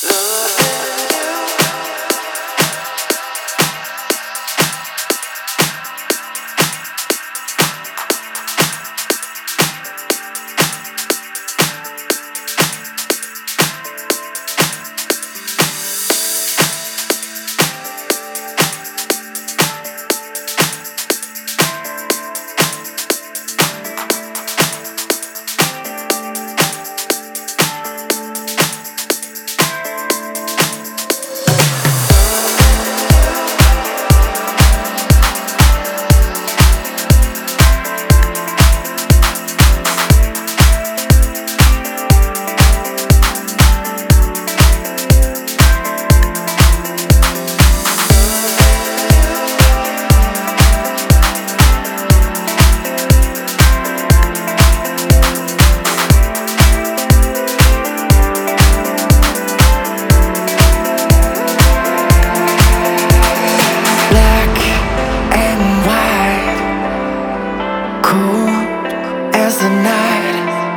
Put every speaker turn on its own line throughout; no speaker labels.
as the night,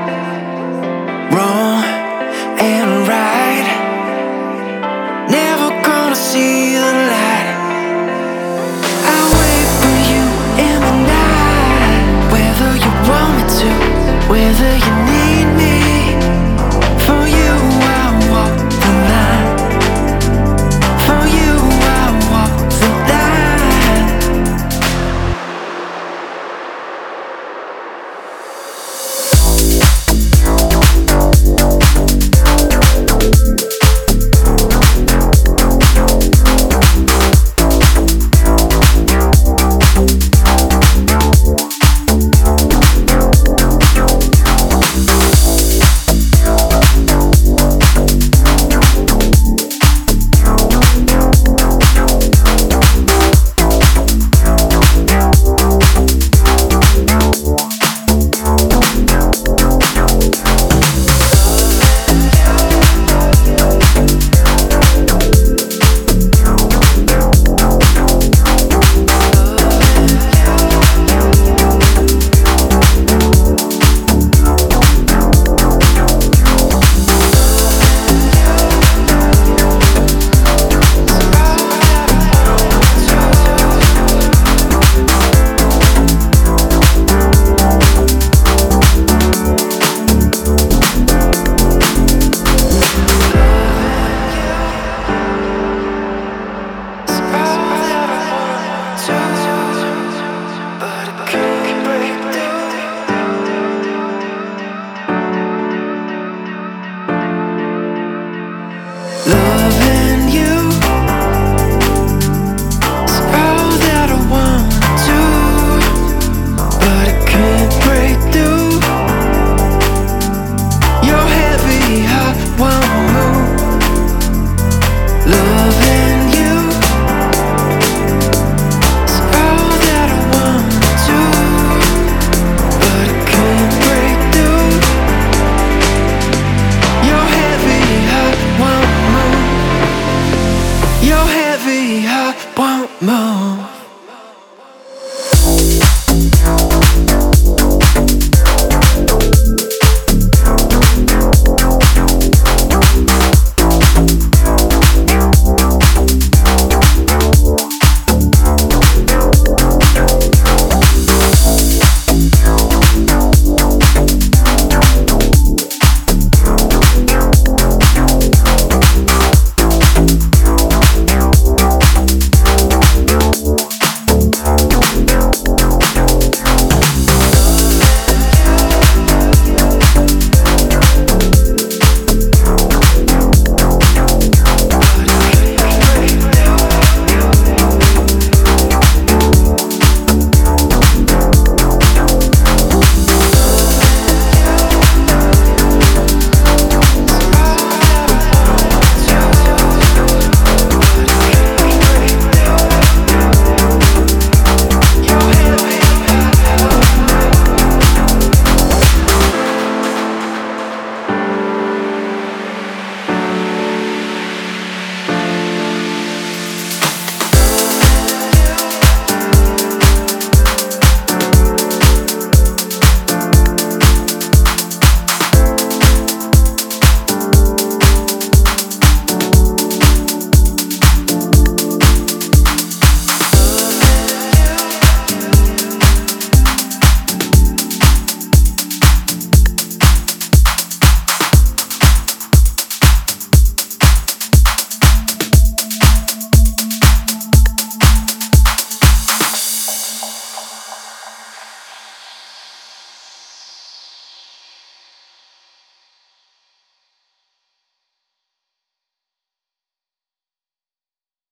wrong and right, never gonna see the light. I wait for you in the night, whether you want me to, whether you need me. For you I walk the line, for you I walk the line. Loving you is all that I want to, but I can't break through. Your heavy heart won't move. Loving you is all that I want to, but I can't break through. Your heavy heart won't move. Your heavy heart won't move.